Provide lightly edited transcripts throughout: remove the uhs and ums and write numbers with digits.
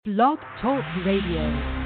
Blog Talk Radio.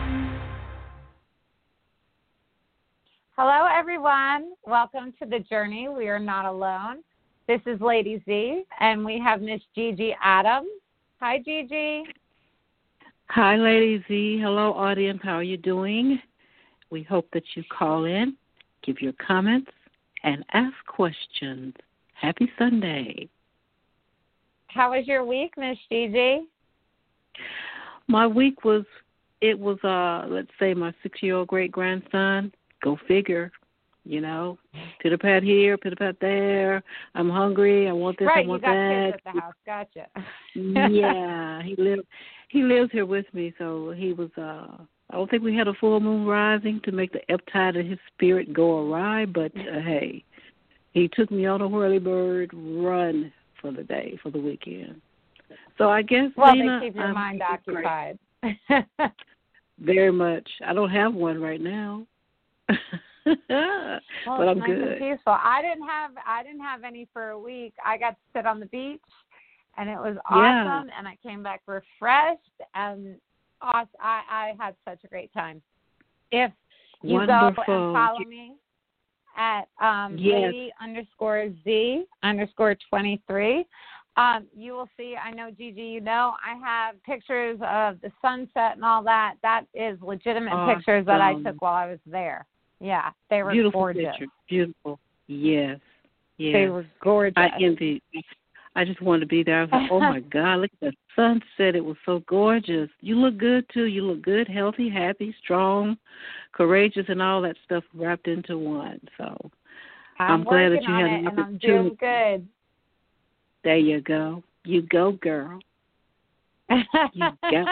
Hello, everyone. Welcome to The Journey. We are not alone. This is Lady Z, and we have Miss Gigi Adams. Hi, Gigi. Hi, Lady Z. Hello, audience. How are you doing? We hope that you call in, give your comments, and ask questions. Happy Sunday. How was your week, Miss Gigi? My week was, let's say, my 6-year-old great-grandson. Go figure, pitter-pat here, pitter-pat there. I'm hungry. I want this, right, I want that. Right, you got kids at the house. Gotcha. Yeah, he lives here with me, so he was, I don't think we had a full moon rising to make the ebb tide of his spirit go awry, but hey, he took me on a whirly-bird run for the day, for the weekend. So I guess, well, Dana, they keep your mind occupied. Very much. I don't have one right now. Well, but I'm nice good. And peaceful. I didn't have any for a week. I got to sit on the beach, and it was awesome. And I came back refreshed, and awesome. I had such a great time. If you Wonderful. go and follow me at lady_Z_23, you will see. I know, Gigi. I have pictures of the sunset and all that. That is legitimate pictures that I took while I was there. Yeah, they were beautiful gorgeous. Picture. Beautiful. Yes. They were gorgeous. I envy. I just wanted to be there. I was like, oh, my God, look at the sunset. It was so gorgeous. You look good, too. You look good, healthy, happy, strong, courageous, and all that stuff wrapped into one. So I'm glad that you had an opportunity. I'm doing good. There you go. You go, girl. You go.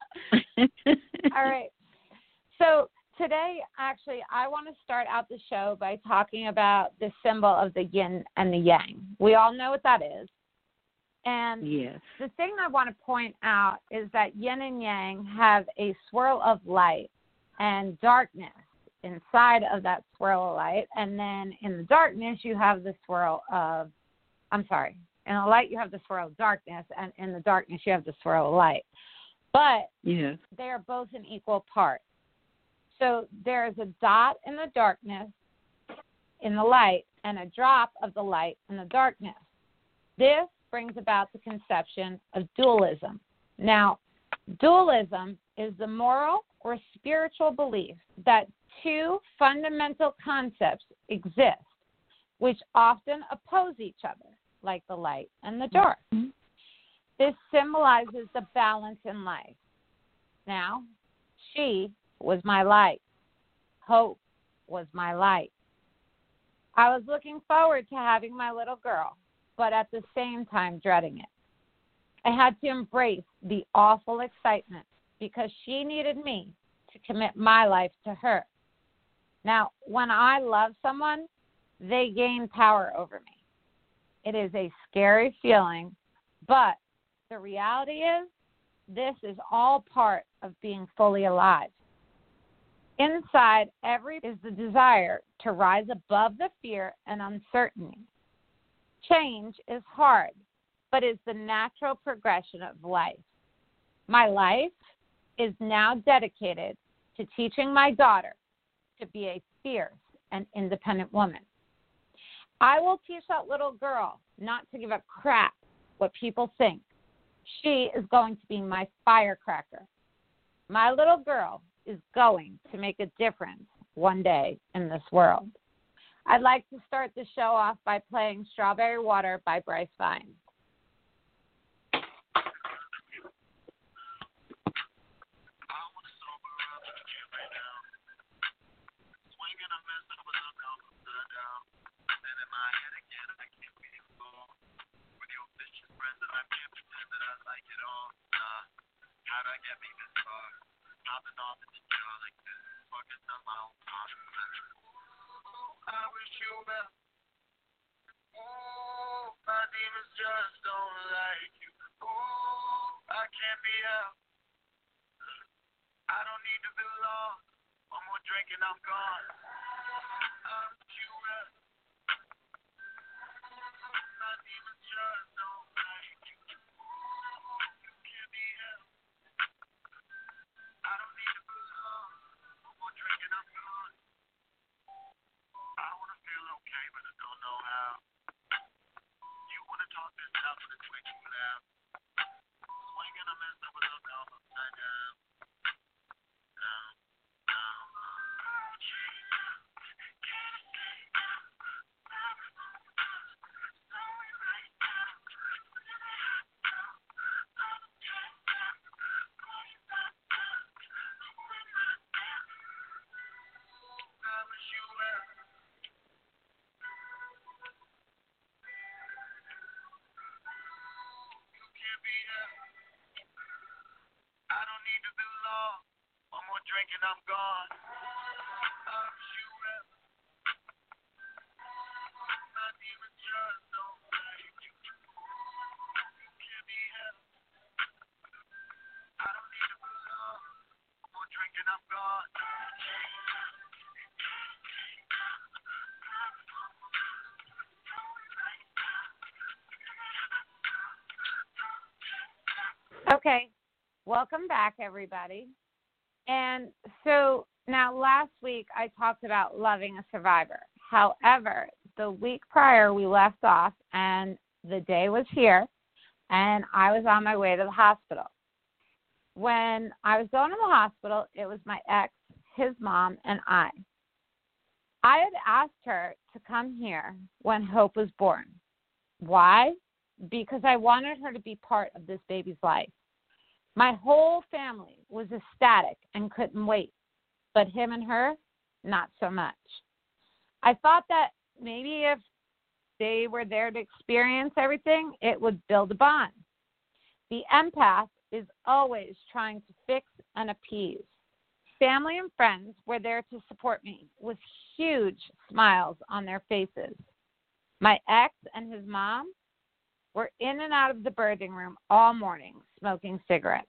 All right. So today, actually, I want to start out the show by talking about the symbol of the yin and the yang. We all know what that is. And yes. The thing I want to point out is that yin and yang have a swirl of light and darkness inside of that swirl of light. And then in the darkness, you have the swirl of, in the light, you have the swirl of darkness, and in the darkness, you have the swirl of light. But yes, they are both an equal part. So there is a dot in the darkness in the light and a drop of the light in the darkness. This brings about the conception of dualism. Now, dualism is the moral or spiritual belief that two fundamental concepts exist, which often oppose each other, like the light and the dark. Mm-hmm. This symbolizes the balance in life. Now, she was my light. Hope was my light. I was looking forward to having my little girl, but at the same time dreading it. I had to embrace the awful excitement because she needed me to commit my life to her. Now, when I love someone, they gain power over me. It is a scary feeling, but the reality is this is all part of being fully alive. Inside is the desire to rise above the fear and uncertainty. Change is hard, but is the natural progression of life. My life is now dedicated to teaching my daughter to be a fierce and independent woman. I will teach that little girl not to give a crap what people think. She is going to be my firecracker. My little girl is going to make a difference one day in this world. I'd like to start the show off by playing Strawberry Water by Bryce Vine. How'd I get me this far? Popping off in the jar like this. Fucking on my own pop. I wish you well. Ooh, my demons just don't like you. Ooh, I can't be out. I don't need to belong. One more drink and I'm gone. I wish you well. My demons just don't like you. You can't be out. drinking, I'm gone. I'll shoot up. My demons just don't like you. You can't be helped. I don't need to belong. More drinking, I'm gone. Okay, welcome back, everybody. And so now last week I talked about loving a survivor. However, the week prior we left off and the day was here and I was on my way to the hospital. When I was going to the hospital, it was my ex, his mom, and I. I had asked her to come here when Hope was born. Why? Because I wanted her to be part of this baby's life. My whole family was ecstatic and couldn't wait, but him and her, not so much. I thought that maybe if they were there to experience everything, it would build a bond. The empath is always trying to fix and appease. Family and friends were there to support me with huge smiles on their faces. My ex and his mom were in and out of the birthing room all morning smoking cigarettes.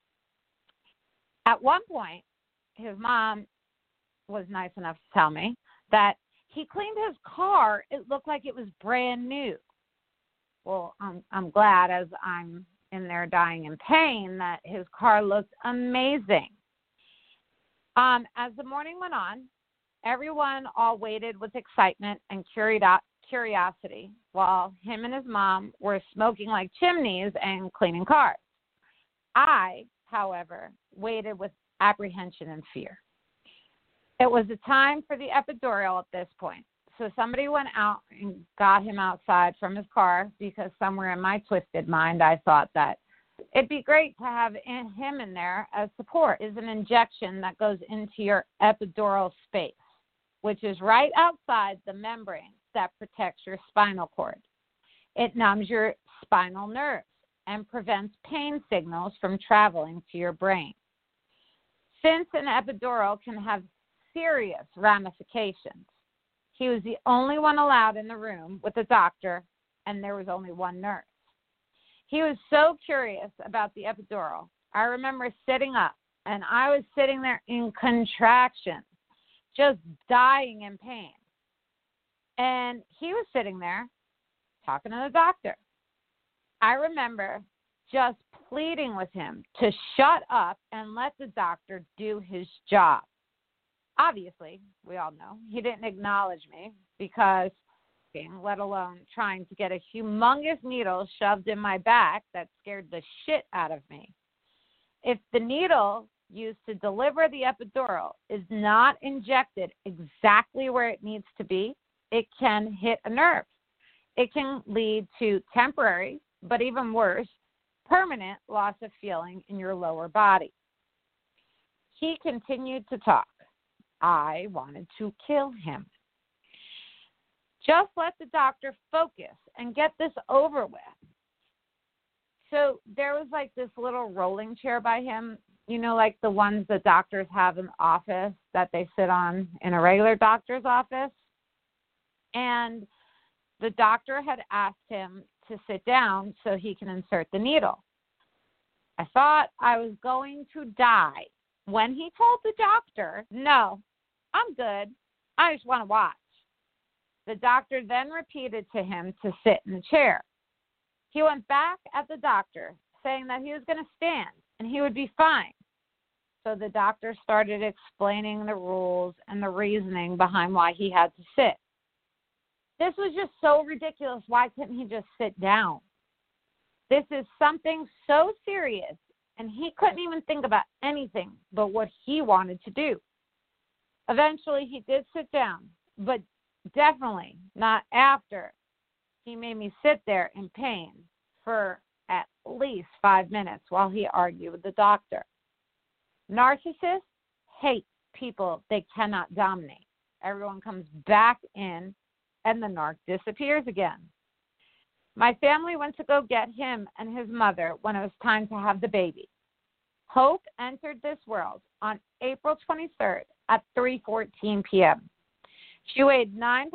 At one point, his mom was nice enough to tell me that he cleaned his car. It looked like it was brand new. Well, I'm glad, as I'm in there dying in pain, that his car looked amazing. As the morning went on, everyone all waited with excitement and curiosity while him and his mom were smoking like chimneys and cleaning cars. I, however, waited with apprehension and fear. It was the time for the epidural at this point, so somebody went out and got him outside from his car because somewhere in my twisted mind I thought that it'd be great to have him in there as support. Is an injection that goes into your epidural space, which is right outside the membrane that protects your spinal cord. It numbs your spinal nerves and prevents pain signals from traveling to your brain. Since an epidural can have serious ramifications, he was the only one allowed in the room with the doctor, and there was only one nurse. He was so curious about the epidural. I remember sitting up, and I was sitting there in contractions, just dying in pain. And he was sitting there talking to the doctor. I remember just pleading with him to shut up and let the doctor do his job. Obviously, we all know, he didn't acknowledge me because, let alone trying to get a humongous needle shoved in my back that scared the shit out of me. If the needle used to deliver the epidural is not injected exactly where it needs to be, it can hit a nerve. It can lead to temporary, but even worse, permanent loss of feeling in your lower body. He continued to talk. I wanted to kill him. Just let the doctor focus and get this over with. So there was like this little rolling chair by him, you know, like the ones the doctors have in the office that they sit on in a regular doctor's office. And the doctor had asked him to sit down so he can insert the needle. I thought I was going to die when he told the doctor, "No, I'm good. I just want to watch." The doctor then repeated to him to sit in the chair. He went back at the doctor, saying that he was going to stand and he would be fine. So the doctor started explaining the rules and the reasoning behind why he had to sit. This was just so ridiculous. Why couldn't he just sit down? This is something so serious, and he couldn't even think about anything but what he wanted to do. Eventually, he did sit down, but definitely not after he made me sit there in pain for at least 5 minutes while he argued with the doctor. Narcissists hate people they cannot dominate. Everyone comes back in, and the narc disappears again. My family went to go get him and his mother when it was time to have the baby. Hope entered this world on April 23rd at 3:14 p.m. She weighed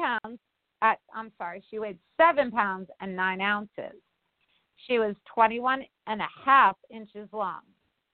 7 pounds and 9 ounces. She was 21.5 inches long.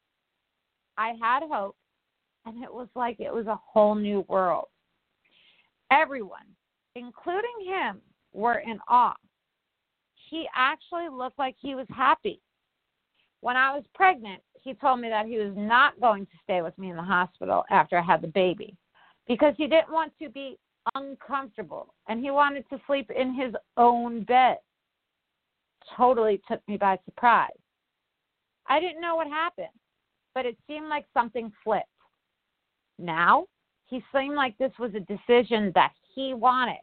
I had hope, and it was like it was a whole new world. Everyone, including him, were in awe. He actually looked like he was happy. When I was pregnant, he told me that he was not going to stay with me in the hospital after I had the baby because he didn't want to be uncomfortable and he wanted to sleep in his own bed. Totally took me by surprise. I didn't know what happened, but it seemed like something flipped. Now, he seemed like this was a decision that he wanted.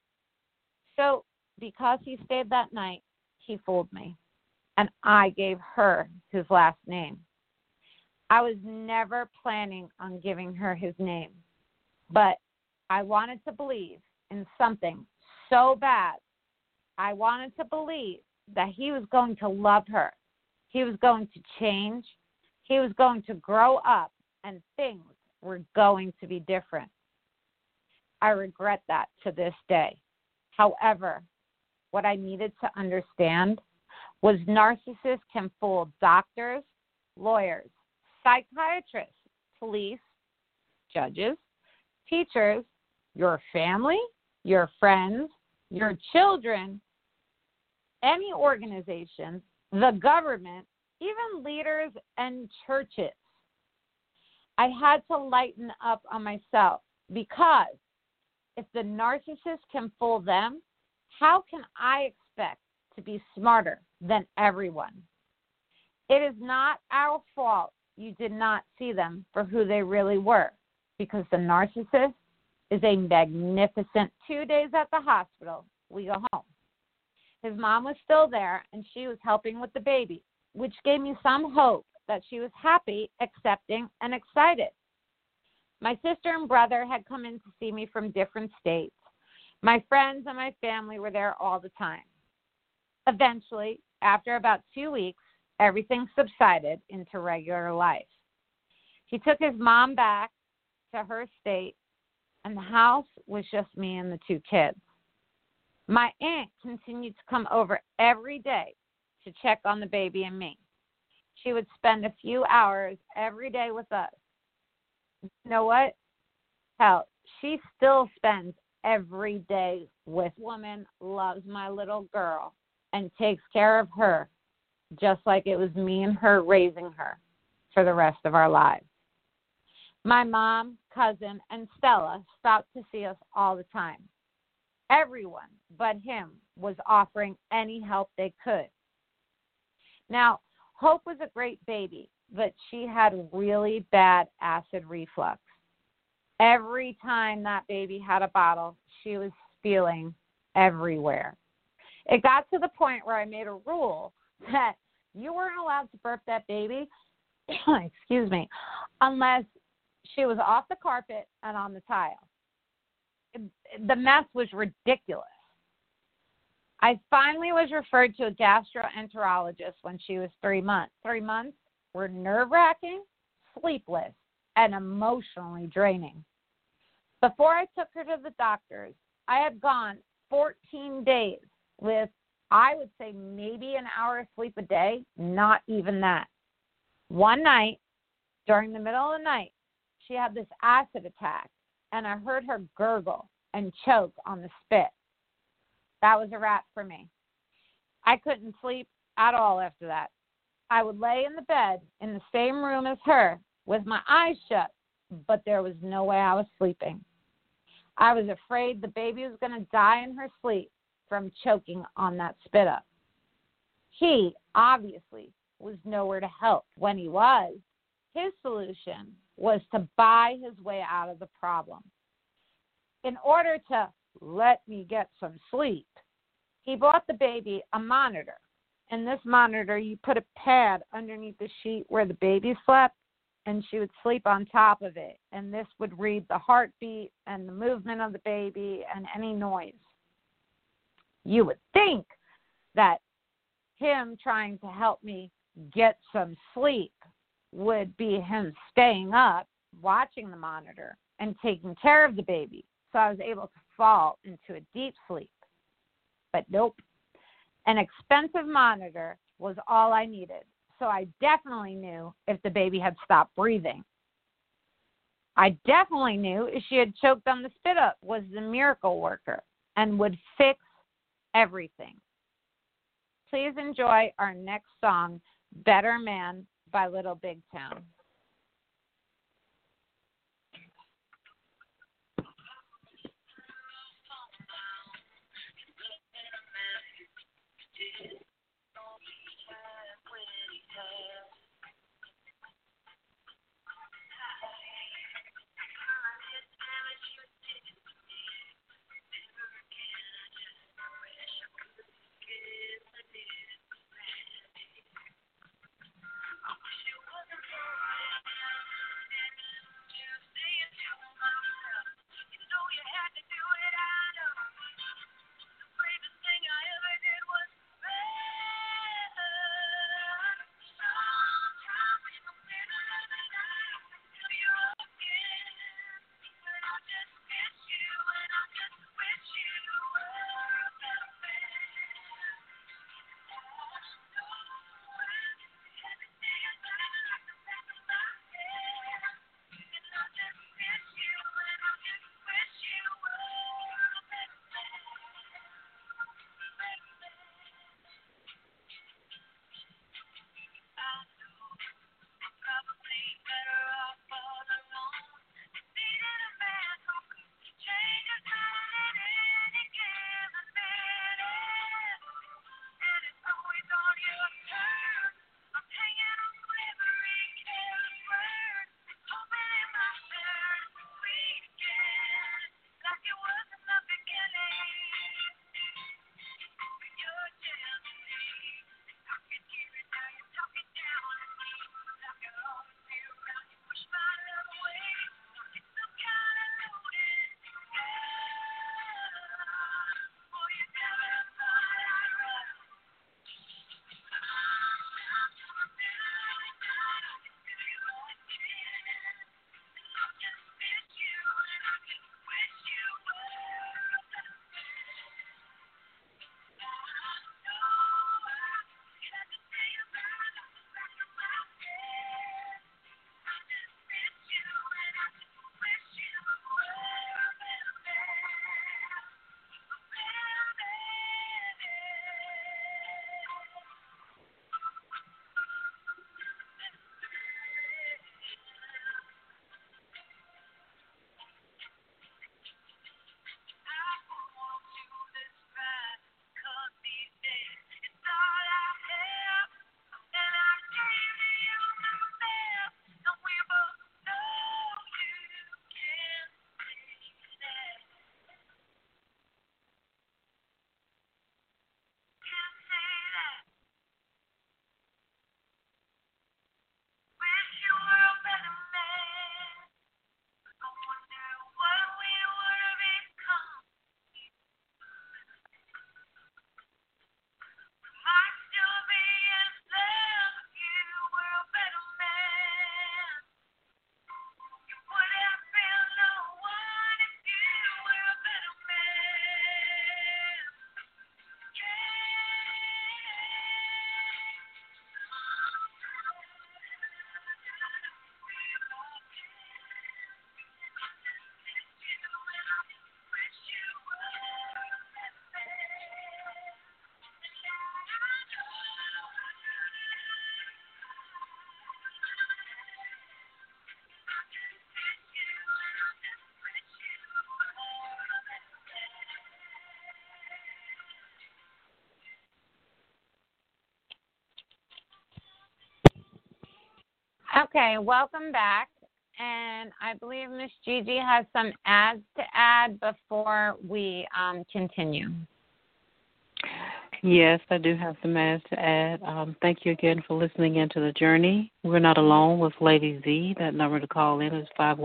So, because he stayed that night, he fooled me, and I gave her his last name. I was never planning on giving her his name, but I wanted to believe in something so bad. I wanted to believe that he was going to love her. He was going to change. He was going to grow up, and things were going to be different. I regret that to this day. However, what I needed to understand was narcissists can fool doctors, lawyers, psychiatrists, police, judges, teachers, your family, your friends, your children, any organization, the government, even leaders and churches. I had to lighten up on myself because if the narcissist can fool them, how can I expect to be smarter than everyone? It is not our fault you did not see them for who they really were, because the narcissist is a magnificent 2 days at the hospital. We go home. His mom was still there, and she was helping with the baby, which gave me some hope that she was happy, accepting, and excited. My sister and brother had come in to see me from different states. My friends and my family were there all the time. Eventually, after about 2 weeks, everything subsided into regular life. He took his mom back to her state, and the house was just me and the 2 kids. My aunt continued to come over every day to check on the baby and me. She would spend a few hours every day with us. You know what? Hell, she still spends every day with me. Woman loves my little girl and takes care of her just like it was me and her raising her for the rest of our lives. My mom, cousin, and Stella stopped to see us all the time. Everyone but him was offering any help they could. Now, Hope was a great baby, but she had really bad acid reflux. Every time that baby had a bottle, she was spewing everywhere. It got to the point where I made a rule that you weren't allowed to burp that baby, excuse me, unless she was off the carpet and on the tile. The mess was ridiculous. I finally was referred to a gastroenterologist when she was 3 months. 3 months were nerve-wracking, sleepless, and emotionally draining. Before I took her to the doctors, I had gone 14 days with, I would say, maybe an hour of sleep a day, not even that. One night, during the middle of the night, she had this acid attack, and I heard her gurgle and choke on the spit. That was a wrap for me. I couldn't sleep at all after that. I would lay in the bed in the same room as her with my eyes shut, but there was no way I was sleeping. I was afraid the baby was going to die in her sleep from choking on that spit up. He obviously was nowhere to help. When he was, his solution was to buy his way out of the problem. In order to let me get some sleep, he bought the baby a monitor. In this monitor, you put a pad underneath the sheet where the baby slept, and she would sleep on top of it. And this would read the heartbeat and the movement of the baby and any noise. You would think that him trying to help me get some sleep would be him staying up, watching the monitor, and taking care of the baby. So I was able to fall into a deep sleep. But nope. An expensive monitor was all I needed. So I definitely knew if the baby had stopped breathing. I definitely knew if she had choked on the spit up was the miracle worker and would fix everything. Please enjoy our next song, Better Man by Little Big Town. Okay, welcome back. And I believe Miss Gigi has some ads to add before we continue. Yes, I do have some ads to add. Thank you again for listening into the journey. We're not alone with Lady Z. That number to call in is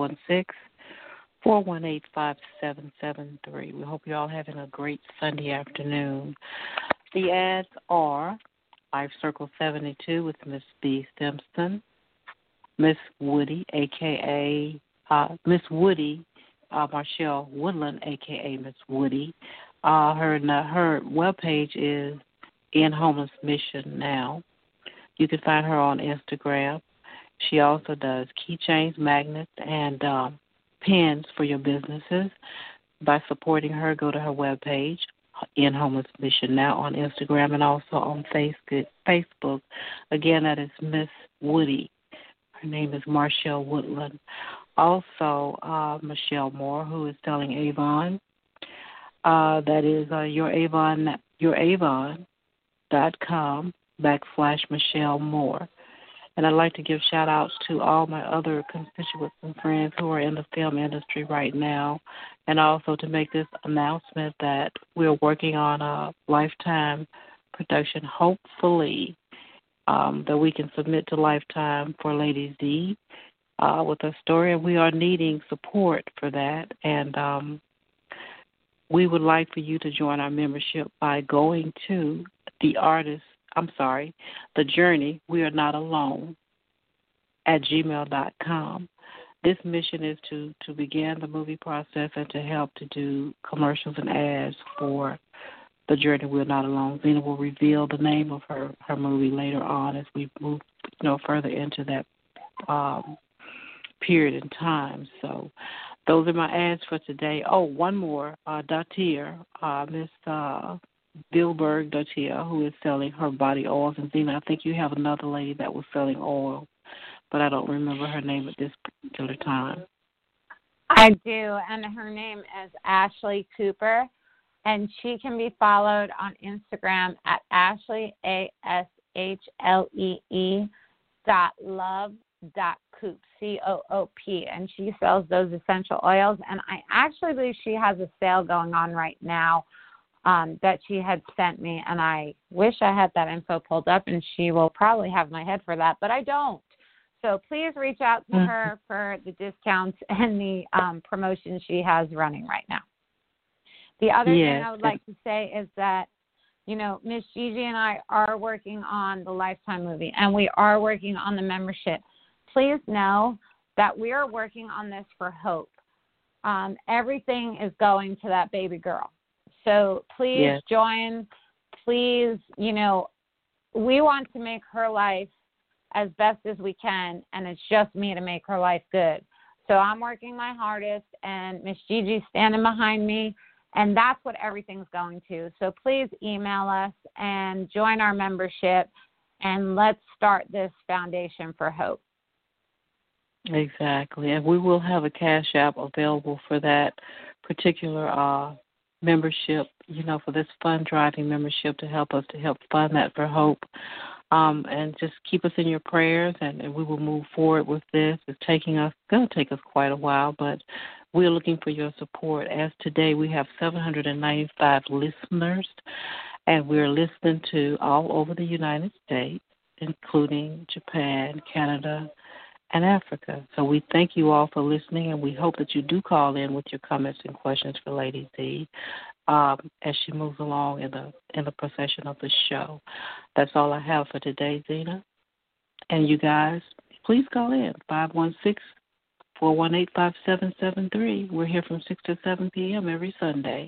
516-418-5773. We hope you're all having a great Sunday afternoon. The ads are Life Circle 72 with Miss B. Simpson, Miss Woody, a.k.a. Miss Woody, Marshall Woodland, a.k.a. Miss Woody. Her webpage is In Homeless Mission Now. You can find her on Instagram. She also does keychains, magnets, and pins for your businesses. By supporting her, go to her webpage, In Homeless Mission Now, on Instagram and also on Facebook. Again, that is Miss Woody. Her name is Marshall Woodland. Also, Michelle Moore, who is selling Avon. That is YourAvon.com/Michelle Moore. And I'd like to give shout-outs to all my other constituents and friends who are in the film industry right now, and also to make this announcement that we're working on a Lifetime production, hopefully, that we can submit to Lifetime for Lady Z with a story, and we are needing support for that. And we would like for you to join our membership by going to The Journey, We Are Not Alone, at gmail.com. This mission is to begin the movie process and to help to do commercials and ads for The Journey, We Are Not Alone. Zena will reveal the name of her movie later on as we move further into that period in time. So those are my ads for today. Oh, one more. Datia, Miss Billberg Datia, who is selling her body oils. And Zena, I think you have another lady that was selling oil, but I don't remember her name at this particular time. I do, and her name is Ashley Cooper, and she can be followed on Instagram at Ashley, ASHLEE.love.coop, COOP, and she sells those essential oils. And I actually believe she has a sale going on right now that she had sent me, and I wish I had that info pulled up, and she will probably have my head for that, but I don't. So please reach out to her for the discounts and the promotion she has running right now. The other thing I would like to say is that, Miss Gigi and I are working on the Lifetime movie, and we are working on the membership. Please know that we are working on this for Hope. Everything is going to that baby girl. So please join. Please, we want to make her life as best as we can, and it's just me to make her life good. So I'm working my hardest, and Miss Gigi's standing behind me, and that's what everything's going to. So please email us and join our membership, and let's start this foundation for Hope. Exactly, and we will have a Cash App available for that particular membership, for this fund driving membership to help us to help fund that for Hope. And just keep us in your prayers, and we will move forward with this. It's going to take us quite a while, but we're looking for your support. As today, we have 795 listeners, and we're listening to all over the United States, including Japan, Canada, and Africa. So we thank you all for listening, and we hope that you do call in with your comments and questions for Lady Z as she moves along in the procession of the show. That's all I have for today, Zena. And you guys, please call in, 516-418-5773. We're here from 6 to 7 p.m. every Sunday.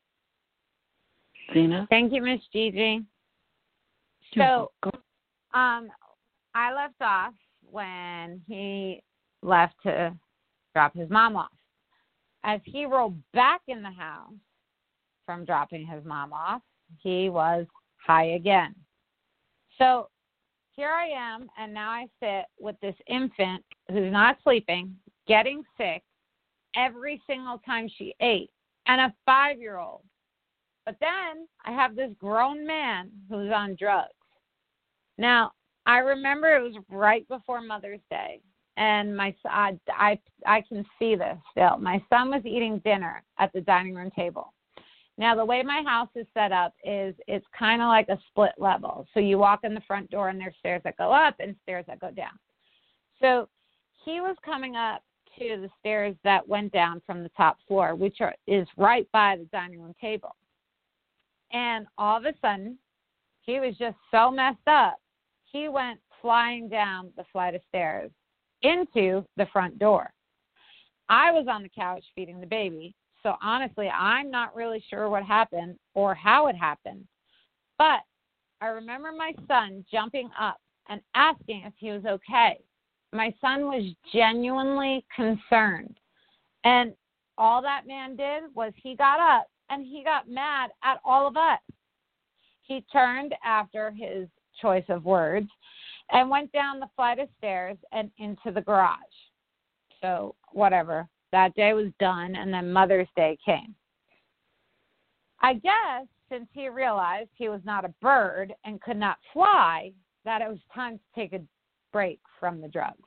Zena? Thank you, Miss Gigi. So I left off when he left to drop his mom off. As he rolled back in the house from dropping his mom off, he was high again. So here I am, and now I sit with this infant who's not sleeping, getting sick every single time she ate, and a 5-year-old. But then I have this grown man who's on drugs. Now, I remember it was right before Mother's Day, and my son, I can see this still. My son was eating dinner at the dining room table. Now, the way my house is set up is it's kind of like a split level. So you walk in the front door, and there's stairs that go up and stairs that go down. So he was coming up to the stairs that went down from the top floor, which is right by the dining room table. And all of a sudden, he was just so messed up. He went flying down the flight of stairs into the front door. I was on the couch feeding the baby, so honestly, I'm not really sure what happened or how it happened. But I remember my son jumping up and asking if he was okay. My son was genuinely concerned. And all that man did was he got up and he got mad at all of us. He turned after his choice of words and went down the flight of stairs and into the garage. So whatever. That day was done, and then Mother's Day came. I guess since he realized he was not a bird and could not fly, that it was time to take a break from the drugs.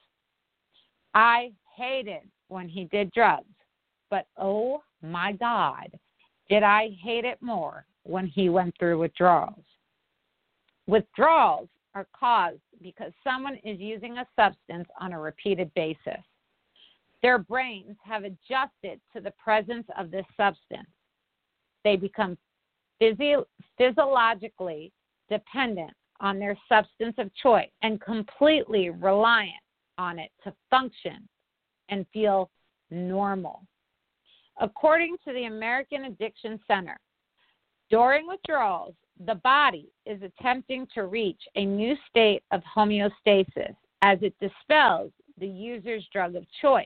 I hated when he did drugs, but oh my God, did I hate it more when he went through withdrawals. Withdrawals are caused because someone is using a substance on a repeated basis. Their brains have adjusted to the presence of this substance. They become physiologically dependent on their substance of choice and completely reliant on it to function and feel normal. According to the American Addiction Center, during withdrawals, the body is attempting to reach a new state of homeostasis as it dispels the user's drug of choice.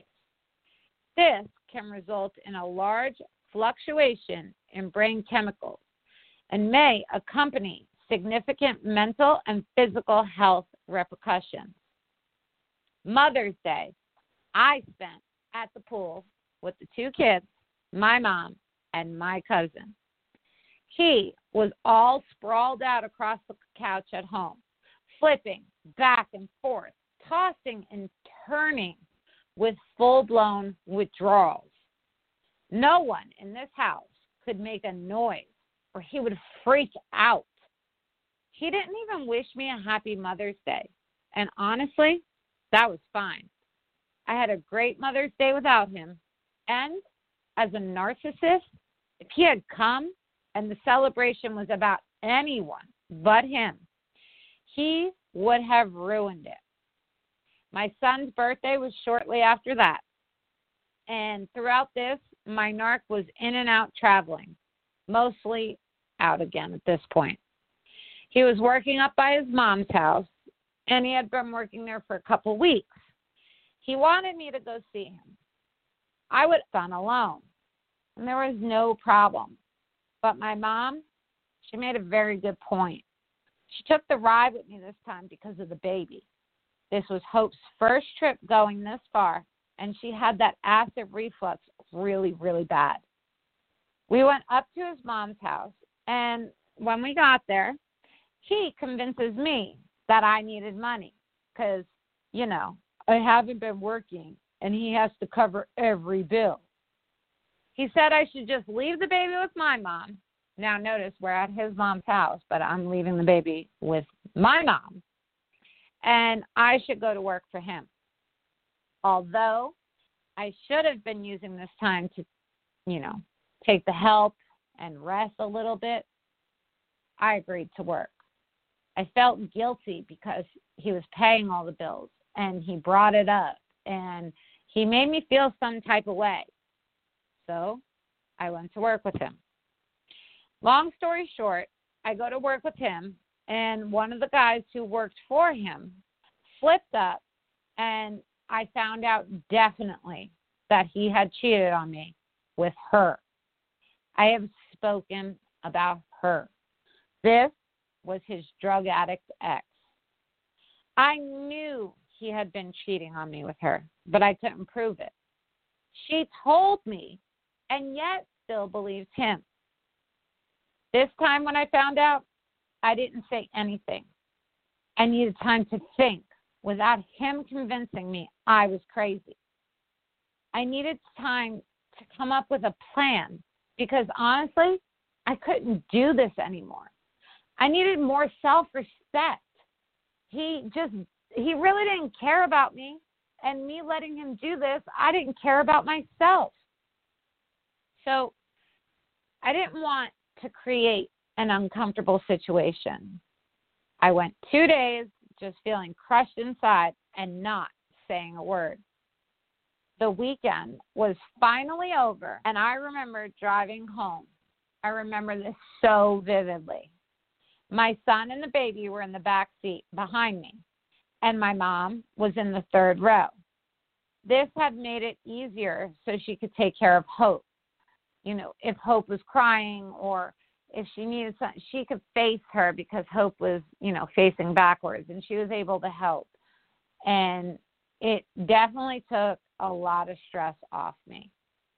This can result in a large fluctuation in brain chemicals and may accompany significant mental and physical health repercussions. Mother's Day, I spent at the pool with the two kids, my mom, and my cousin. He was all sprawled out across the couch at home, flipping back and forth, tossing and turning with full-blown withdrawals. No one in this house could make a noise or he would freak out. He didn't even wish me a happy Mother's Day. And honestly, that was fine. I had a great Mother's Day without him. And as a narcissist, if he had come and the celebration was about anyone but him, he would have ruined it. My son's birthday was shortly after that. And throughout this, my narc was in and out traveling, mostly out again at this point. He was working up by his mom's house, and he had been working there for a couple weeks. He wanted me to go see him. I would have gone alone, and there was no problem. But my mom, she made a very good point. She took the ride with me this time because of the baby. This was Hope's first trip going this far, and she had that acid reflux really, really bad. We went up to his mom's house, and when we got there, he convinces me that I needed money because, I haven't been working, and he has to cover every bill. He said I should just leave the baby with my mom. Now, notice we're at his mom's house, but I'm leaving the baby with my mom. And I should go to work for him. Although I should have been using this time to, take the help and rest a little bit, I agreed to work. I felt guilty because he was paying all the bills and he brought it up and he made me feel some type of way. So I went to work with him. Long story short, I go to work with him, and one of the guys who worked for him flipped up, and I found out definitely that he had cheated on me with her. I have spoken about her. This was his drug addict ex. I knew he had been cheating on me with her, but I couldn't prove it. She told me, and yet still believes him. This time when I found out, I didn't say anything. I needed time to think without him convincing me I was crazy. I needed time to come up with a plan because honestly, I couldn't do this anymore. I needed more self-respect. He really didn't care about me, and me letting him do this, I didn't care about myself. So I didn't want to create an uncomfortable situation. I went 2 days just feeling crushed inside and not saying a word. The weekend was finally over, and I remember driving home. I remember this so vividly. My son and the baby were in the back seat behind me, and my mom was in the third row. This had made it easier so she could take care of Hope. You know, if Hope was crying or if she needed something, she could face her because Hope was, you know, facing backwards, and she was able to help. And it definitely took a lot of stress off me.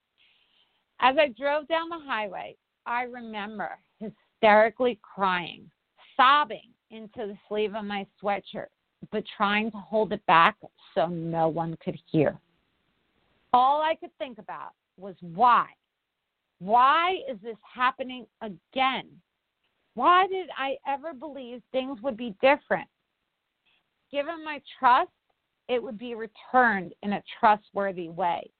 As I drove down the highway, I remember hysterically crying, sobbing into the sleeve of my sweatshirt, but trying to hold it back so no one could hear. All I could think about was why. Why is this happening again? Why did I ever believe things would be different? Given my trust, it would be returned in a trustworthy way.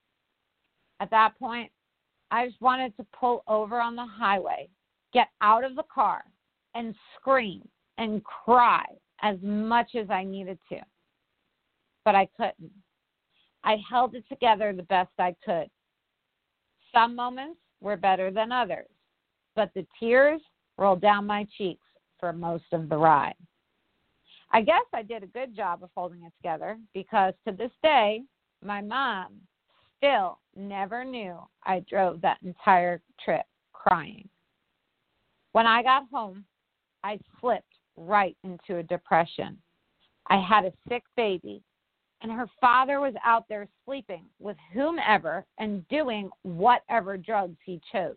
At that point, I just wanted to pull over on the highway, get out of the car, and scream and cry as much as I needed to. But I couldn't. I held it together the best I could. Some moments were better than others, but the tears rolled down my cheeks for most of the ride. I guess I did a good job of holding it together because to this day, my mom still never knew I drove that entire trip crying. When I got home, I slipped right into a depression. I had a sick baby, and her father was out there sleeping with whomever and doing whatever drugs he chose.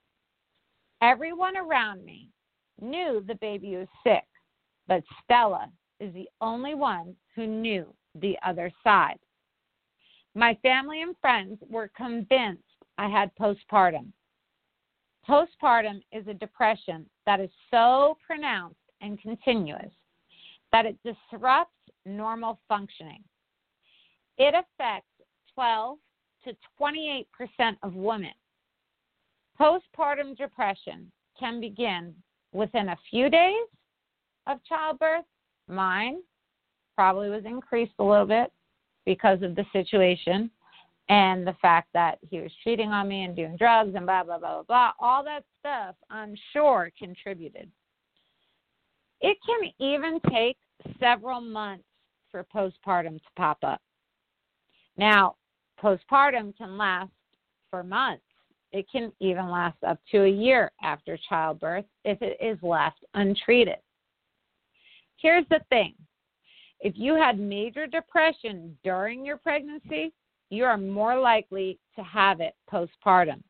Everyone around me knew the baby was sick, but Stella is the only one who knew the other side. My family and friends were convinced I had postpartum. Postpartum is a depression that is so pronounced and continuous that it disrupts normal functioning. It affects 12 to 28% of women. Postpartum depression can begin within a few days of childbirth. Mine probably was increased a little bit because of the situation and the fact that he was cheating on me and doing drugs and blah, blah, blah, blah, blah. All that stuff, I'm sure, contributed. It can even take several months for postpartum to pop up. Now, postpartum can last for months. It can even last up to a year after childbirth if it is left untreated. Here's the thing. If you had major depression during your pregnancy, you are more likely to have it postpartum.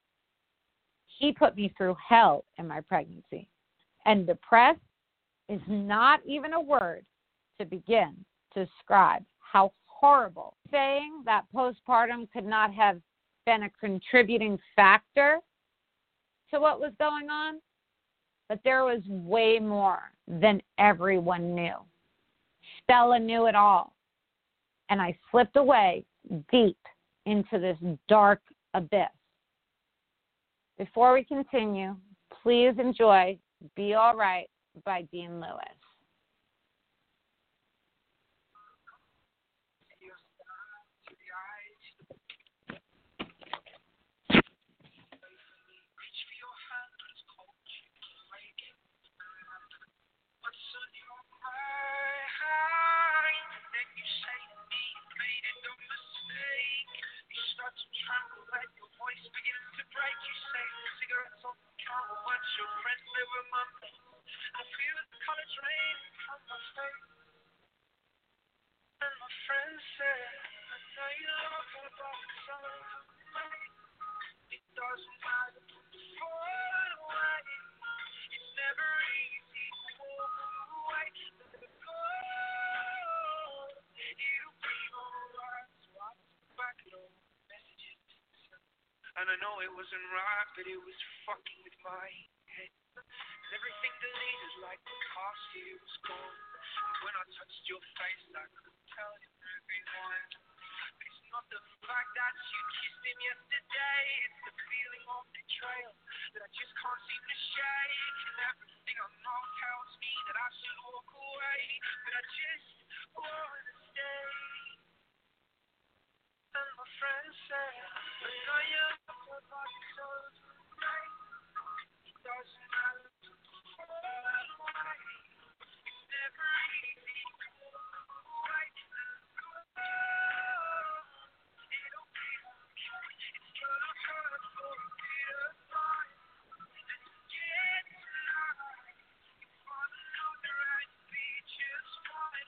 He put me through hell in my pregnancy, and depressed is not even a word to begin to describe how horrible. Saying that postpartum could not have been a contributing factor to what was going on, but there was way more than everyone knew. Stella knew it all, and I slipped away deep into this dark abyss. Before we continue, please enjoy Be All Right by Dean Lewis. Tremble when your voice begins to break. You say cigarettes on the counter, but your friends live among me. I feel the college rain from my face, and my friends say, I know you love her, but it's all right. It doesn't matter to fall away. It's never easy to walk away. Let it go. It'll be alright. So I look back at all. And I know it wasn't right, but it was fucking with my head. And everything deleted like the car seat was gone. And when I touched your face, I could tell you everyone. It's not the fact that you kissed him yesterday, it's the feeling of betrayal that I just can't seem to shake. And everything I know tells me that I should walk away, but I just wanna stay. friends say, I know you're about to celebrate. It doesn't matter to why. It's never easy. Right to go. It'll be okay. It's gonna hurt for a bit of time. Get tonight. Falling on the right beach is fine.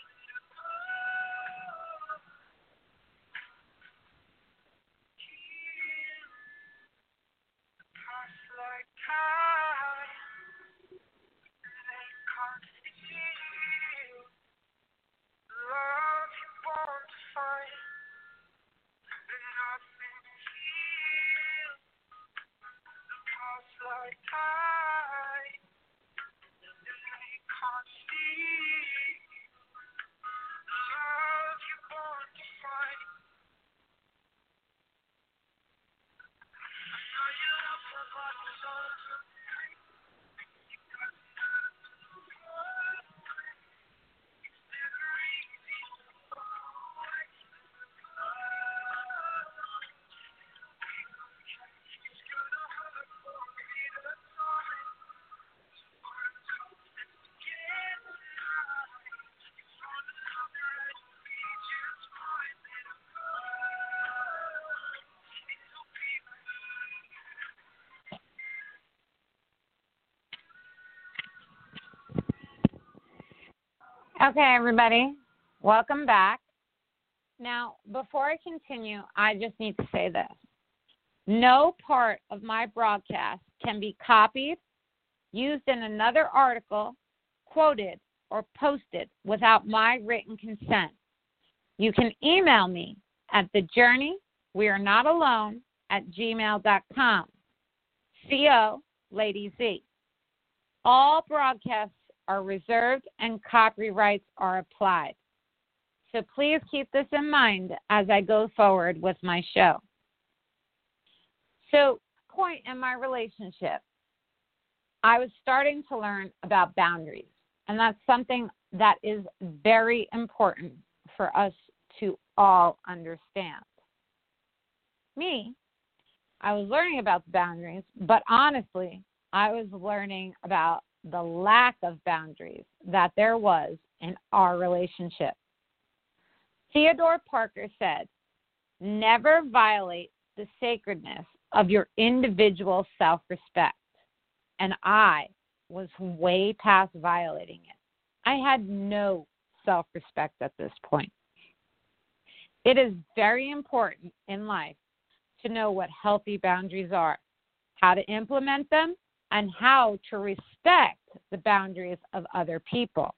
Past like time, they can't steal love you want to find, and nothing heals. Past like time, they can't steal love you want to find. I know you love somebody so tonight. It's never easy. It's gonna hurt for a bit of time. Get tonight. It's on another right beach is fine. Let 'em go. It'll be Okay, everybody, welcome back. Now, before I continue, I just need to say this. No part of my broadcast can be copied, used in another article, quoted, or posted without my written consent. You can email me at thejourneywearenot@gmail.com. CO Lady Z. All broadcasts are reserved and copyrights are applied. So please keep this in mind as I go forward with my show. So, point in my relationship, I was starting to learn about boundaries, and that's something that is very important for us to all understand. Me, I was learning about the boundaries, but honestly, I was learning about the lack of boundaries that there was in our relationship. Theodore Parker said, "Never violate the sacredness of your individual self-respect." And I was way past violating it. I had no self-respect at this point. It is very important in life to know what healthy boundaries are, how to implement them, and how to respect the boundaries of other people.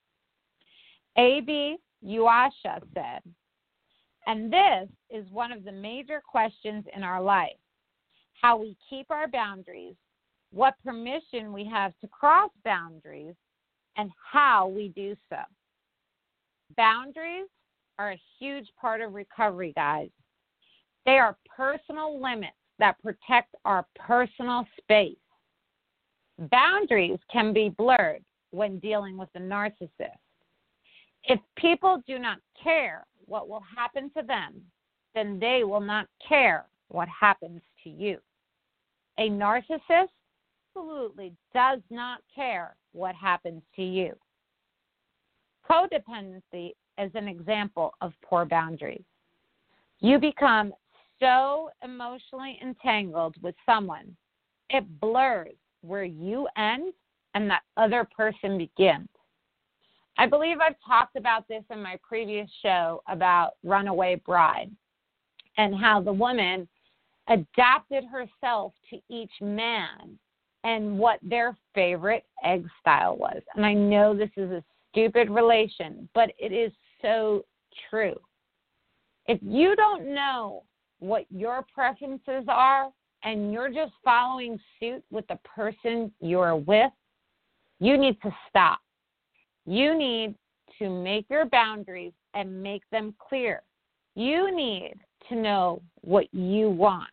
A.B. Yuasha said, and this is one of the major questions in our life, how we keep our boundaries, what permission we have to cross boundaries, and how we do so. Boundaries are a huge part of recovery, guys. They are personal limits that protect our personal space. Boundaries can be blurred when dealing with a narcissist. If people do not care what will happen to them, then they will not care what happens to you. A narcissist absolutely does not care what happens to you. Codependency is an example of poor boundaries. You become so emotionally entangled with someone, it blurs where you end and that other person begins. I believe I've talked about this in my previous show about Runaway Bride and how the woman adapted herself to each man and what their favorite egg style was. And I know this is a stupid relation, but it is so true. If you don't know what your preferences are and you're just following suit with the person you're with, you need to stop. You need to make your boundaries and make them clear. You need to know what you want.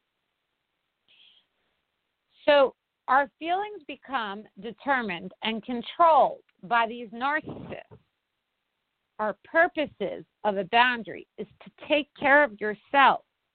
So our feelings become determined and controlled by these narcissists. Our purposes of a boundary is to take care of yourself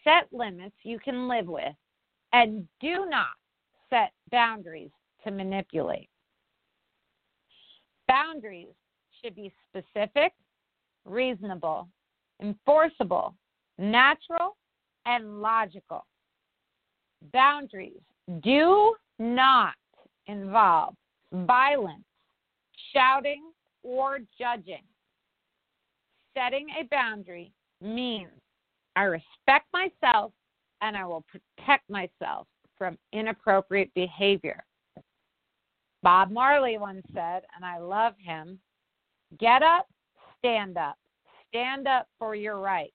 Set limits you can live with, and do not set boundaries to manipulate. Boundaries should be specific, reasonable, enforceable, natural, and logical. Boundaries do not involve violence, shouting, or judging. Setting a boundary means I respect myself and I will protect myself from inappropriate behavior. Bob Marley once said, and I love him, get up for your rights.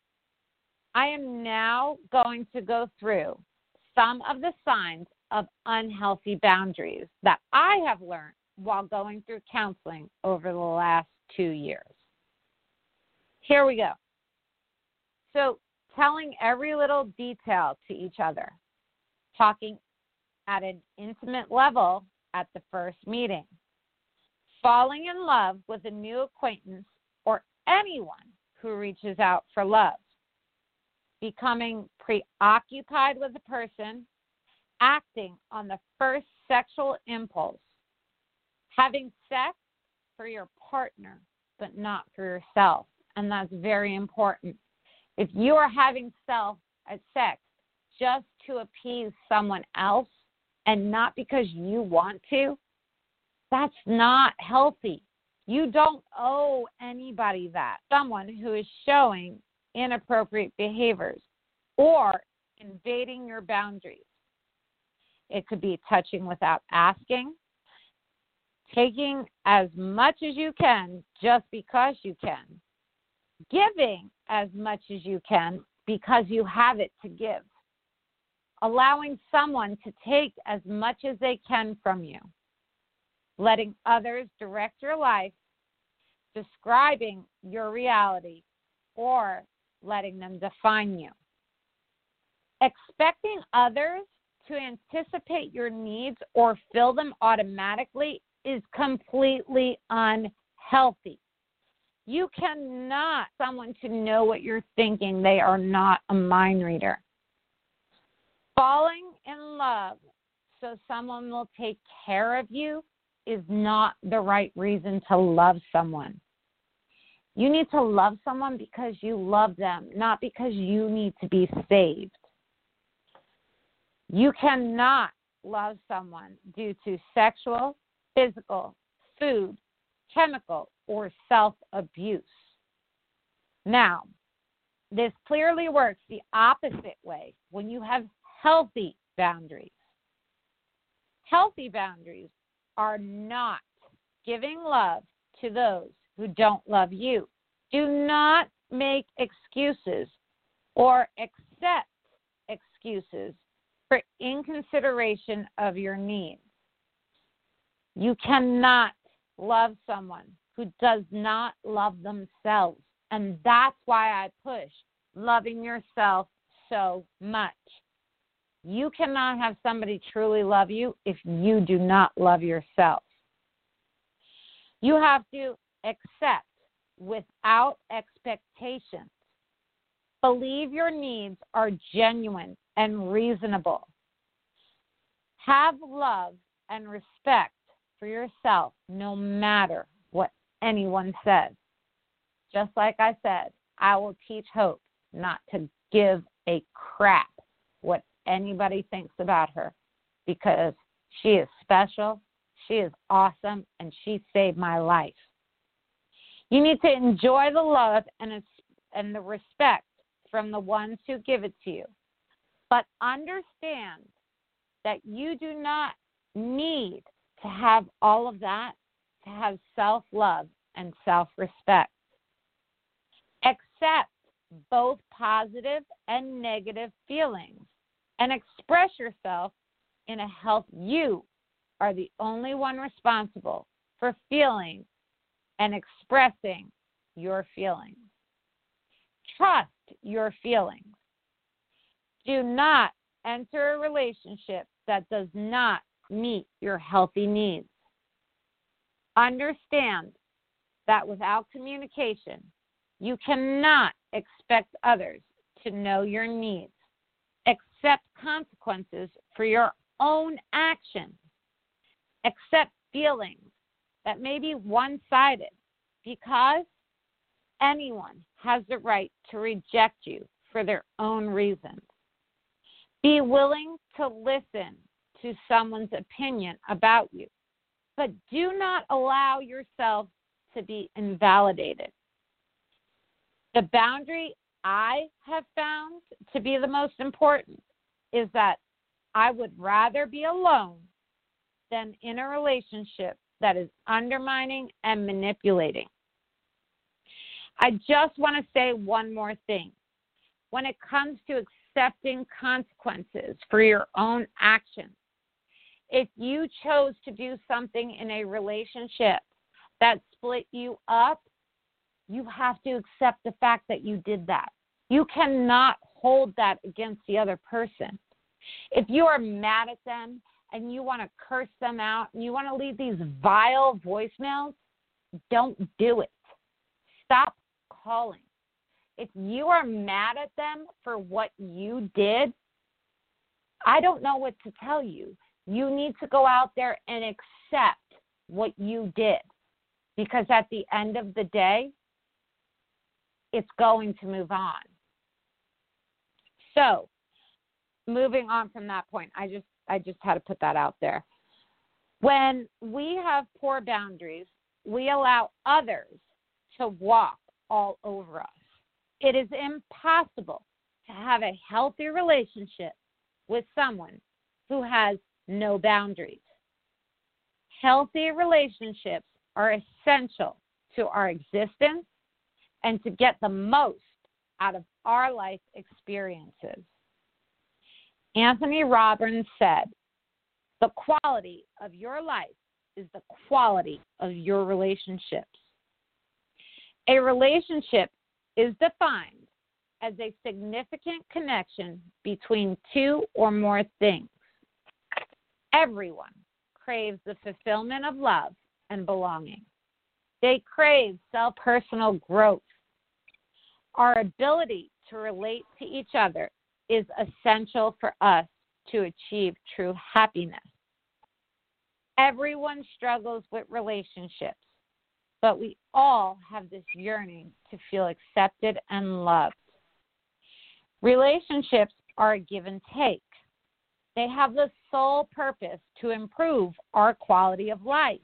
I am now going to go through some of the signs of unhealthy boundaries that I have learned while going through counseling over the last 2 years. Here we go. So, telling every little detail to each other, talking at an intimate level at the first meeting, falling in love with a new acquaintance or anyone who reaches out for love, becoming preoccupied with a person, acting on the first sexual impulse, having sex for your partner but not for yourself, and that's very important. If you are having sex just to appease someone else and not because you want to, that's not healthy. You don't owe anybody that. Someone who is showing inappropriate behaviors or invading your boundaries. It could be touching without asking, taking as much as you can just because you can, giving as much as you can because you have it to give, allowing someone to take as much as they can from you, letting others direct your life, describing your reality, or letting them define you. Expecting others to anticipate your needs or fill them automatically is completely unhealthy. You cannot someone to know what you're thinking. They are not a mind reader. Falling in love so someone will take care of you is not the right reason to love someone. You need to love someone because you love them, not because you need to be saved. You cannot love someone due to sexual, physical, food, chemical, or self-abuse. Now, this clearly works the opposite way when you have healthy boundaries. Healthy boundaries are not giving love to those who don't love you. Do not make excuses or accept excuses for inconsideration of your needs. You cannot love someone who does not love themselves. And that's why I push loving yourself so much. You cannot have somebody truly love you if you do not love yourself. You have to accept without expectations. Believe your needs are genuine and reasonable. Have love and respect for yourself no matter what anyone says. Just like I said, I will teach Hope not to give a crap what anybody thinks about her because she is special, she is awesome, and she saved my life. You need to enjoy the love and the respect from the ones who give it to you. But understand that you do not need to have all of that to have self-love and self-respect. Accept both positive and negative feelings and express yourself in a health. You are the only one responsible for feeling and expressing your feelings. Trust your feelings. Do not enter a relationship that does not meet your healthy needs. Understand that without communication, you cannot expect others to know your needs. Accept consequences for your own actions. Accept feelings that may be one-sided, because anyone has the right to reject you for their own reasons. Be willing to listen to someone's opinion about you, but do not allow yourself to be invalidated. The boundary I have found to be the most important is that I would rather be alone than in a relationship that is undermining and manipulating. I just want to say one more thing. When it comes to accepting consequences for your own actions, if you chose to do something in a relationship that split you up, you have to accept the fact that you did that. You cannot hold that against the other person. If you are mad at them and you want to curse them out and you want to leave these vile voicemails, don't do it. Stop calling. If you are mad at them for what you did, I don't know what to tell you. You need to go out there and accept what you did, because at the end of the day, it's going to move on. So, moving on from that point, I just had to put that out there. When we have poor boundaries, we allow others to walk all over us. It is impossible to have a healthy relationship with someone who has no boundaries. Healthy relationships are essential to our existence and to get the most out of our life experiences. Anthony Robbins said, "The quality of your life is the quality of your relationships." A relationship is defined as a significant connection between two or more things. Everyone craves the fulfillment of love and belonging. They crave self-personal growth. Our ability to relate to each other is essential for us to achieve true happiness. Everyone struggles with relationships, but we all have this yearning to feel accepted and loved. Relationships are a give and take. They have the sole purpose to improve our quality of life.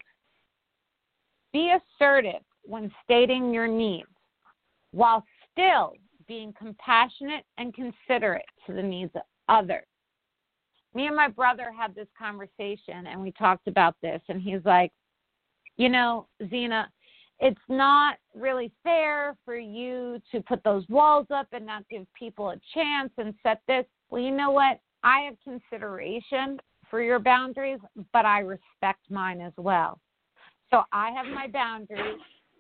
Be assertive when stating your needs, while still being compassionate and considerate to the needs of others. Me and my brother had this conversation, and we talked about this, and he's like, you know, Zena, it's not really fair for you to put those walls up and not give people a chance and set this. Well, you know what? I have consideration for your boundaries, but I respect mine as well. So I have my boundaries,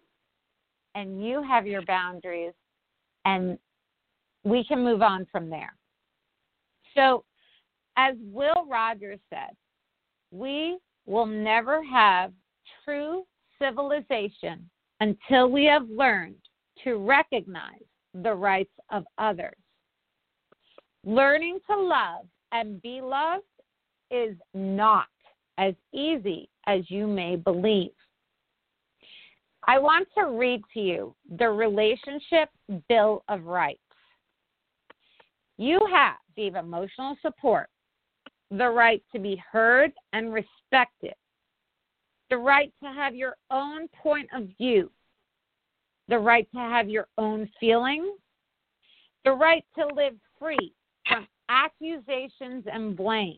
and you have your boundaries, and we can move on from there. So, as Will Rogers said, we will never have true civilization until we have learned to recognize the rights of others. Learning to love and be loved is not as easy as you may believe. I want to read to you the Relationship Bill of Rights. You have the emotional support, the right to be heard and respected, the right to have your own point of view, the right to have your own feelings, the right to live free from accusations and blame,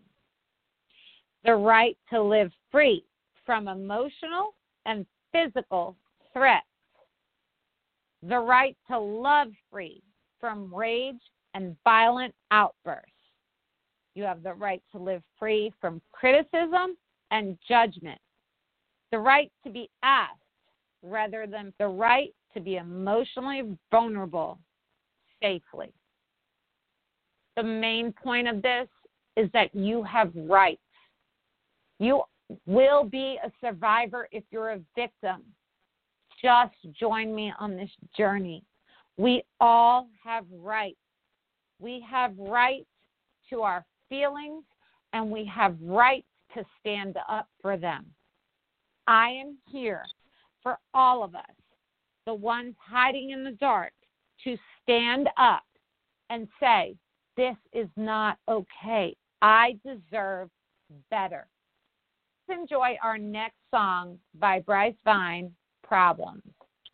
the right to live free from emotional and physical threats, the right to love free from rage and violent outbursts. You have the right to live free from criticism and judgment, the right to be asked rather than the right to be emotionally vulnerable safely. The main point of this is that you have rights. You will be a survivor if you're a victim. Just join me on this journey. We all have rights. We have rights to our feelings, and we have rights to stand up for them. I am here for all of us, the ones hiding in the dark, to stand up and say, this is not okay. I deserve better. Let's enjoy our next song by Bryce Vine, Problems.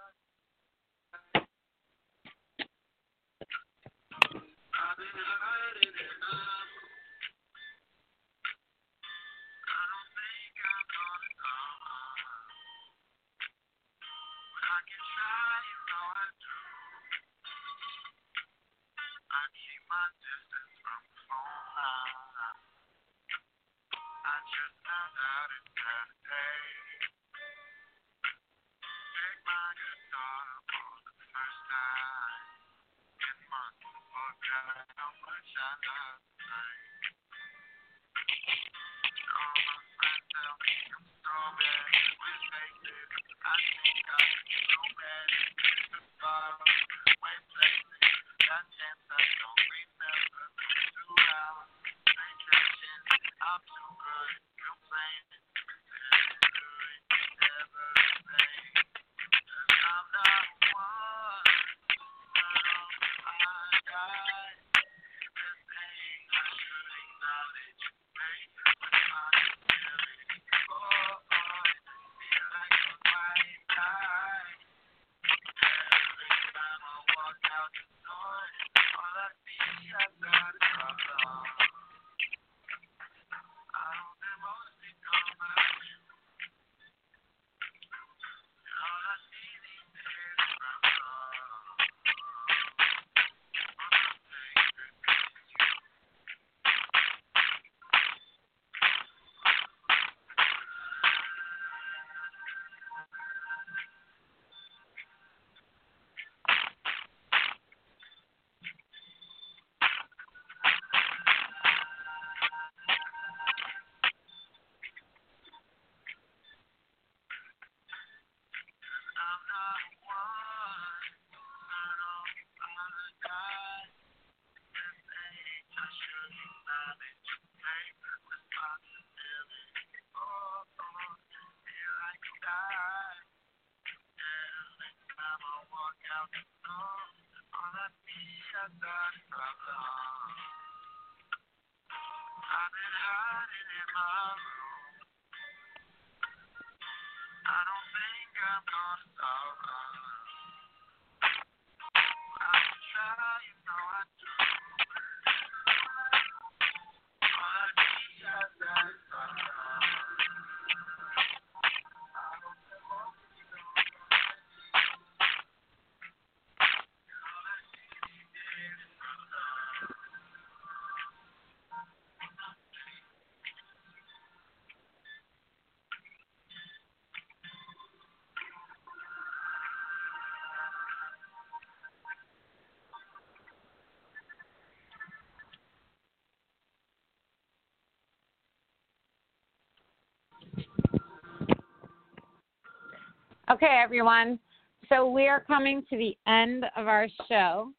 Okay, everyone. So we are coming to the end of our show,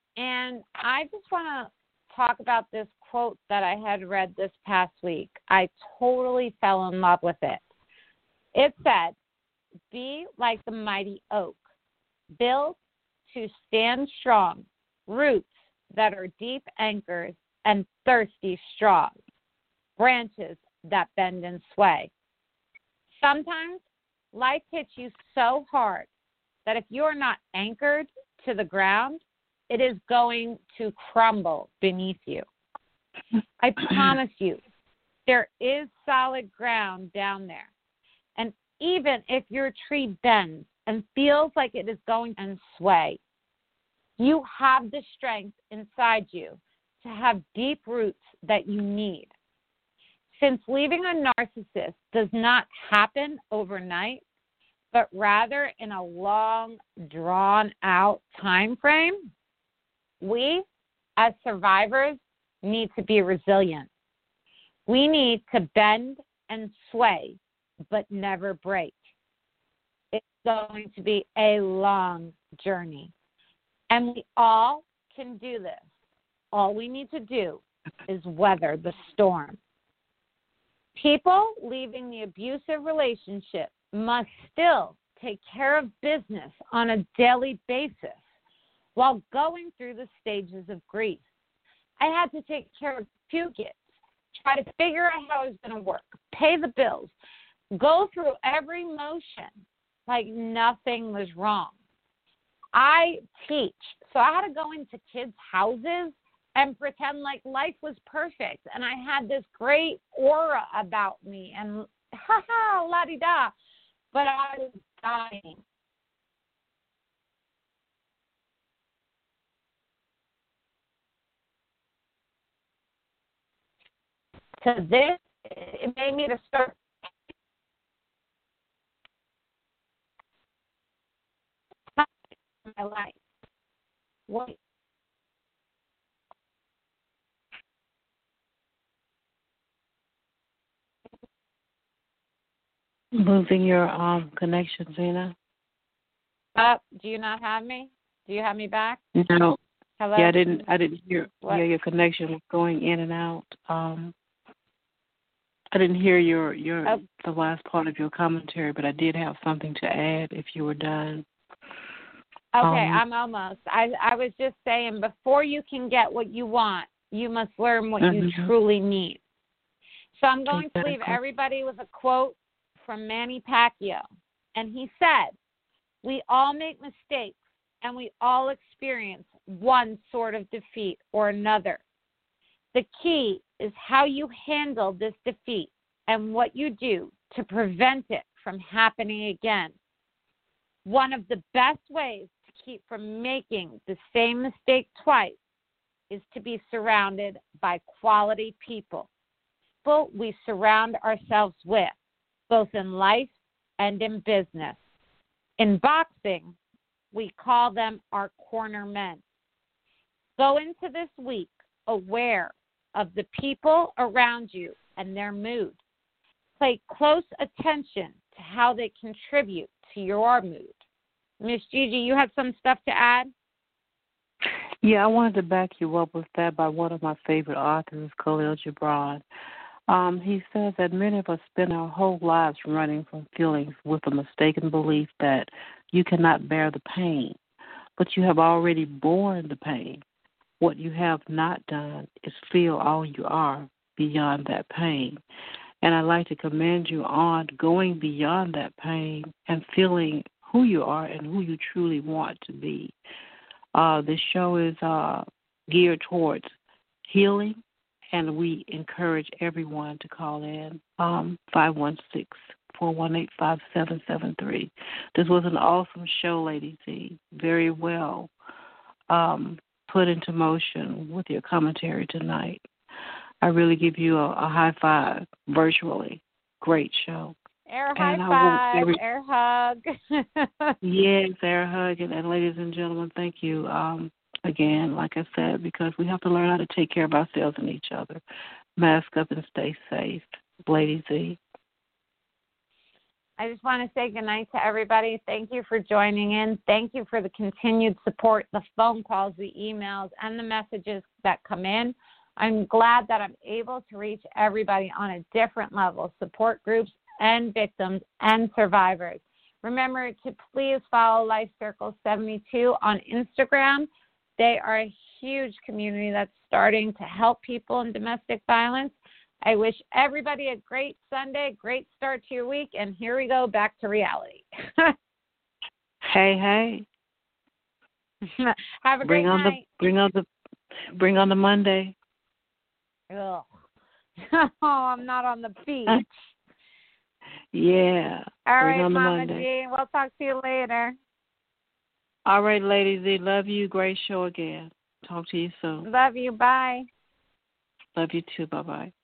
and I just want to talk about this quote that I had read this past week. I totally fell in love with it. It said, "Be like the mighty oak, built to stand strong, roots that are deep anchors and thirsty straws, branches that bend and sway." Sometimes life hits you so hard that if you're not anchored to the ground, it is going to crumble beneath you. I promise you, there is solid ground down there. And even if your tree bends and feels like it is going to sway, you have the strength inside you to have deep roots that you need. Since leaving a narcissist does not happen overnight, but rather in a long, drawn-out time frame, we, as survivors, need to be resilient. We need to bend and sway, but never break. It's going to be a long journey, and we all can do this. All we need to do is weather the storm. People leaving the abusive relationship must still take care of business on a daily basis while going through the stages of grief. I had to take care of 2 kids, try to figure out how it was going to work, pay the bills, go through every motion like nothing was wrong. I teach, so I had to go into kids' houses and pretend like life was perfect, and I had this great aura about me, and ha-ha, la-di-da, but I was dying. To this, it made me to start my life. What? Losing your connection, Zena. Do you not have me? Do you have me back? No. Hello? Yeah, I didn't hear. What? Yeah, your connection was going in and out. I didn't hear the last part of your commentary, but I did have something to add if you were done. Okay, I'm almost. I was just saying, before you can get what you want, you must learn what you truly need. So I'm going to leave everybody with a quote from Manny Pacquiao. And he said, "We all make mistakes, and we all experience one sort of defeat or another. The key is how you handle this defeat and what you do to prevent it from happening again. One of the best ways to keep from making the same mistake twice is to be surrounded by quality people. People we surround ourselves with, both in life and in business. In boxing, we call them our corner men. Go into this week aware of the people around you and their mood. Pay close attention to how they contribute to your mood." Miss Gigi, you have some stuff to add? Yeah, I wanted to back you up with that by one of my favorite authors, Khalil Gibran. He says that many of us spend our whole lives running from feelings with a mistaken belief that you cannot bear the pain, but you have already borne the pain. What you have not done is feel all you are beyond that pain. And I'd like to commend you on going beyond that pain and feeling who you are and who you truly want to be. This show is geared towards healing, and we encourage everyone to call in 516-418-5773. This was an awesome show, Lady Z. Very well put into motion with your commentary tonight. I really give you a high five virtually. Great show. Air high five, air hug. Yes, air hug. And ladies and gentlemen, thank you again, like I said, because we have to learn how to take care of ourselves and each other. Mask up and stay safe. Lady Z. I just want to say goodnight to everybody. Thank you for joining in. Thank you for the continued support, the phone calls, the emails, and the messages that come in. I'm glad that I'm able to reach everybody on a different level, support groups and victims and survivors. Remember to please follow Life Circle 72 on Instagram. They are a huge community that's starting to help people in domestic violence. I wish everybody a great Sunday, great start to your week, and here we go back to reality. Hey. Have a great night. Bring on the Monday. Ugh. Oh, I'm not on the beach. Yeah. All right, Mama G. We'll talk to you later. All right, Lady Z. Love you. Great show again. Talk to you soon. Love you. Bye. Love you too. Bye-bye.